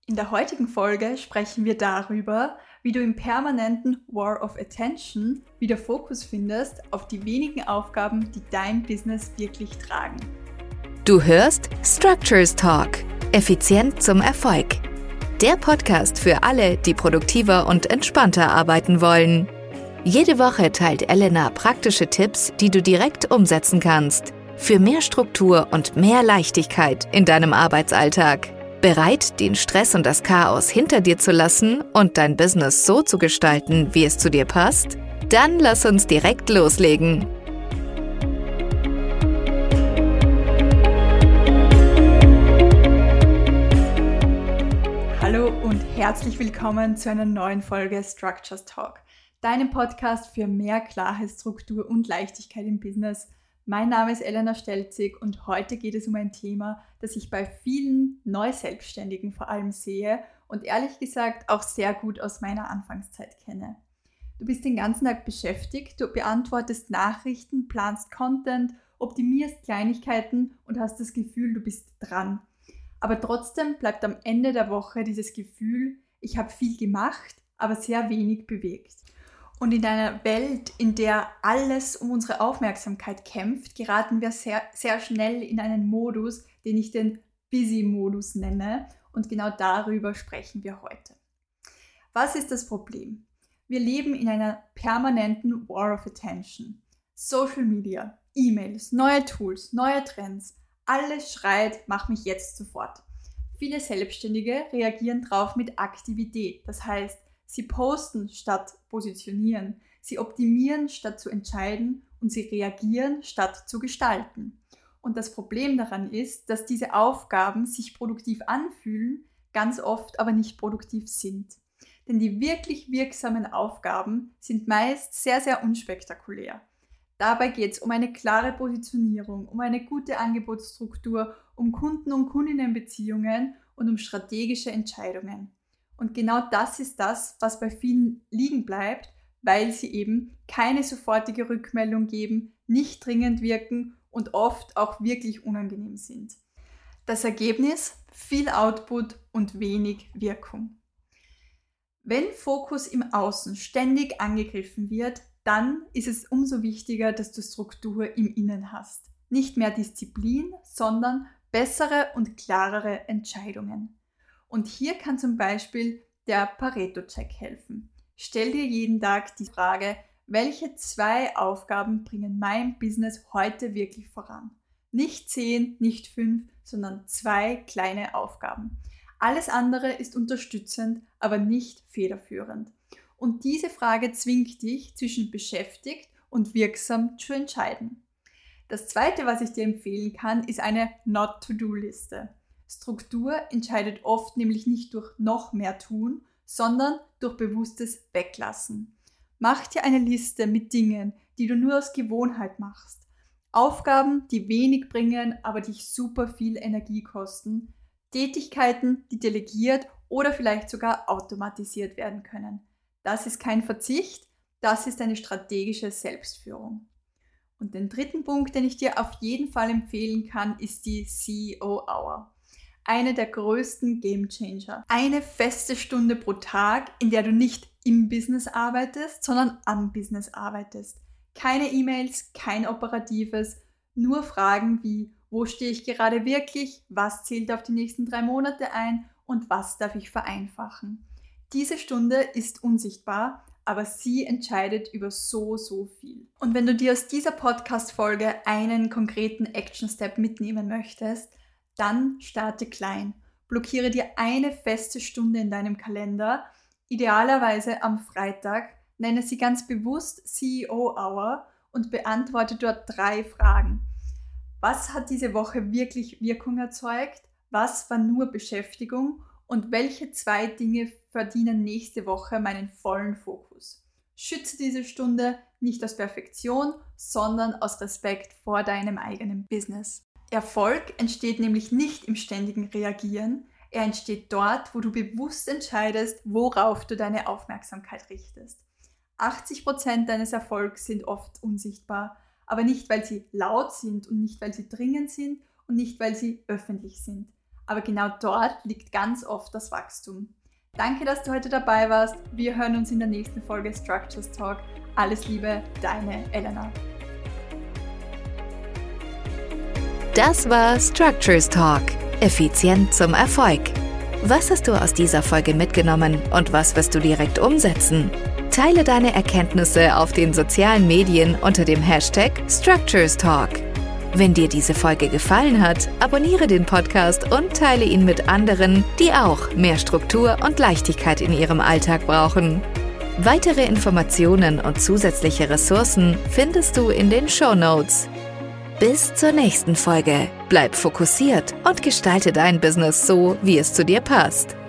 In der heutigen Folge sprechen wir darüber, wie du im permanenten War of Attention wieder Fokus findest auf die wenigen Aufgaben, die dein Business wirklich tragen. Du hörst Structures Talk. Effizient zum Erfolg. Der Podcast für alle, die produktiver und entspannter arbeiten wollen. Jede Woche teilt Elena praktische Tipps, die du direkt umsetzen kannst. Für mehr Struktur und mehr Leichtigkeit in deinem Arbeitsalltag. Bereit, den Stress und das Chaos hinter dir zu lassen und dein Business so zu gestalten, wie es zu dir passt? Dann lass uns direkt loslegen. Hallo und herzlich willkommen zu einer neuen Folge Structures Talk, deinem Podcast für mehr Klarheit, Struktur und Leichtigkeit im Business. Mein Name ist Elena Stelzig und heute geht es um ein Thema, das ich bei vielen Neuselbstständigen vor allem sehe und ehrlich gesagt auch sehr gut aus meiner Anfangszeit kenne. Du bist den ganzen Tag beschäftigt, du beantwortest Nachrichten, planst Content, optimierst Kleinigkeiten und hast das Gefühl, du bist dran. Aber trotzdem bleibt am Ende der Woche dieses Gefühl, ich habe viel gemacht, aber sehr wenig bewegt. Und in einer Welt, in der alles um unsere Aufmerksamkeit kämpft, geraten wir sehr, sehr schnell in einen Modus, den ich den Busy-Modus nenne. Und genau darüber sprechen wir heute. Was ist das Problem? Wir leben in einer permanenten War of Attention. Social Media, E-Mails, neue Tools, neue Trends, alles schreit, mach mich jetzt sofort. Viele Selbstständige reagieren drauf mit Aktivität, das heißt, sie posten statt positionieren, sie optimieren statt zu entscheiden und sie reagieren statt zu gestalten. Und das Problem daran ist, dass diese Aufgaben sich produktiv anfühlen, ganz oft aber nicht produktiv sind. Denn die wirklich wirksamen Aufgaben sind meist sehr, sehr unspektakulär. Dabei geht es um eine klare Positionierung, um eine gute Angebotsstruktur, um Kunden- und Kundinnenbeziehungen und um strategische Entscheidungen. Und genau das ist das, was bei vielen liegen bleibt, weil sie eben keine sofortige Rückmeldung geben, nicht dringend wirken und oft auch wirklich unangenehm sind. Das Ergebnis? Viel Output und wenig Wirkung. Wenn Fokus im Außen ständig angegriffen wird, dann ist es umso wichtiger, dass du Struktur im Innen hast. Nicht mehr Disziplin, sondern bessere und klarere Entscheidungen. Und hier kann zum Beispiel der Pareto-Check helfen. Stell dir jeden Tag die Frage, welche 2 Aufgaben bringen mein Business heute wirklich voran? Nicht 10, nicht 5, sondern 2 kleine Aufgaben. Alles andere ist unterstützend, aber nicht federführend. Und diese Frage zwingt dich, zwischen beschäftigt und wirksam zu entscheiden. Das Zweite, was ich dir empfehlen kann, ist eine Not-to-Do-Liste. Struktur entscheidet oft nämlich nicht durch noch mehr tun, sondern durch bewusstes Weglassen. Mach dir eine Liste mit Dingen, die du nur aus Gewohnheit machst. Aufgaben, die wenig bringen, aber dich super viel Energie kosten. Tätigkeiten, die delegiert oder vielleicht sogar automatisiert werden können. Das ist kein Verzicht, das ist eine strategische Selbstführung. Und den dritten Punkt, den ich dir auf jeden Fall empfehlen kann, ist die CEO Hour. Eine der größten Gamechanger. Eine feste Stunde pro Tag, in der du nicht im Business arbeitest, sondern am Business arbeitest. Keine E-Mails, kein Operatives, nur Fragen wie, wo stehe ich gerade wirklich, was zählt auf die nächsten 3 Monate ein und was darf ich vereinfachen. Diese Stunde ist unsichtbar, aber sie entscheidet über so viel. Und wenn du dir aus dieser Podcast-Folge einen konkreten Action-Step mitnehmen möchtest, dann starte klein. Blockiere dir eine feste Stunde in deinem Kalender, idealerweise am Freitag, nenne sie ganz bewusst CEO Hour und beantworte dort 3 Fragen. Was hat diese Woche wirklich Wirkung erzeugt? Was war nur Beschäftigung? Und welche 2 Dinge verdienen nächste Woche meinen vollen Fokus? Schütze diese Stunde nicht aus Perfektion, sondern aus Respekt vor deinem eigenen Business. Erfolg entsteht nämlich nicht im ständigen Reagieren, er entsteht dort, wo du bewusst entscheidest, worauf du deine Aufmerksamkeit richtest. 80% deines Erfolgs sind oft unsichtbar, aber nicht, weil sie laut sind und nicht, weil sie dringend sind und nicht, weil sie öffentlich sind. aber genau dort liegt ganz oft das Wachstum. Danke, dass du heute dabei warst. Wir hören uns in der nächsten Folge Structures Talk. Alles Liebe, deine Elena. Das war Structures Talk. Effizient zum Erfolg. Was hast du aus dieser Folge mitgenommen und was wirst du direkt umsetzen? Teile deine Erkenntnisse auf den sozialen Medien unter dem Hashtag Structures Talk. Wenn dir diese Folge gefallen hat, abonniere den Podcast und teile ihn mit anderen, die auch mehr Struktur und Leichtigkeit in ihrem Alltag brauchen. Weitere Informationen und zusätzliche Ressourcen findest du in den Shownotes. Bis zur nächsten Folge. Bleib fokussiert und gestalte dein Business so, wie es zu dir passt.